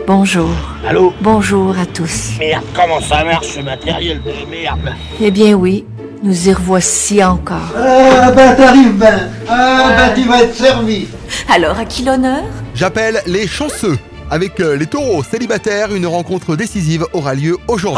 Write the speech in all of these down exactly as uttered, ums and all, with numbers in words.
Bonjour. Allô? Bonjour à tous. Merde, comment ça marche ce matériel de merde? Eh bien oui, nous y revoici encore. Ah bah t'arrives ben. Ah bah tu vas être servi. Alors, à qui l'honneur? J'appelle les chanceux. Avec euh, les taureaux célibataires, une rencontre décisive aura lieu aujourd'hui.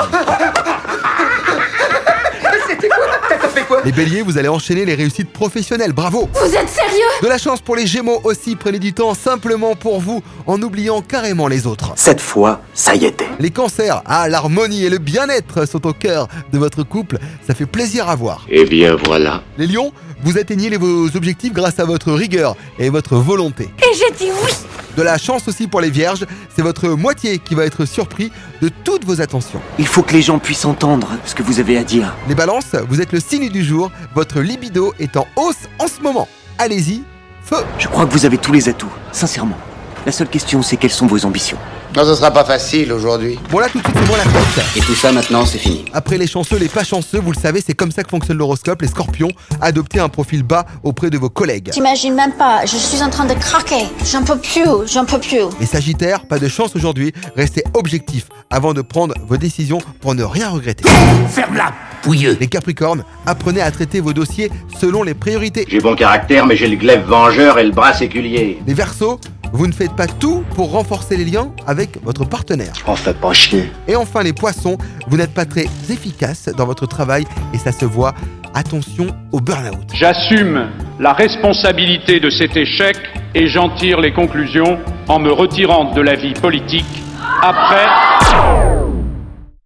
C'était quoi? T'as fait quoi? Les béliers, vous allez enchaîner les réussites professionnelles, bravo! Vous êtes sérieux? De la chance pour les gémeaux aussi, prenez du temps simplement pour vous, en oubliant carrément les autres. Cette fois, ça y était. Les cancers, ah, l'harmonie et le bien-être sont au cœur de votre couple, ça fait plaisir à voir. Eh bien voilà. Les lions, vous atteignez les- vos objectifs grâce à votre rigueur et votre volonté. Et j'ai dit oui! De la chance aussi pour les vierges, c'est votre moitié qui va être surpris de toutes vos attentions. Il faut que les gens puissent entendre ce que vous avez à dire. Les balances, vous êtes le signe du jour, votre libido est en hausse en ce moment. Allez-y, feu! Je crois que vous avez tous les atouts, sincèrement. La seule question, c'est quelles sont vos ambitions. Non, ce sera pas facile aujourd'hui. Bon là tout de suite c'est moi la fête. Et tout ça maintenant c'est fini. Après les chanceux, les pas chanceux, vous le savez, c'est comme ça que fonctionne l'horoscope. Les scorpions, adoptez un profil bas auprès de vos collègues. T'imagines même pas, je suis en train de craquer. J'en peux plus, j'en peux plus. Les sagittaires, pas de chance aujourd'hui, restez objectifs avant de prendre vos décisions pour ne rien regretter. Ferme-la, pouilleux! Les capricornes, apprenez à traiter vos dossiers selon les priorités. J'ai bon caractère, mais j'ai le glaive vengeur et le bras séculier. Les verseaux, vous ne faites pas tout pour renforcer les liens avec votre partenaire. On fait pas chier. Et enfin les poissons, vous n'êtes pas très efficace dans votre travail et ça se voit. Attention au burn-out. J'assume la responsabilité de cet échec et j'en tire les conclusions en me retirant de la vie politique après...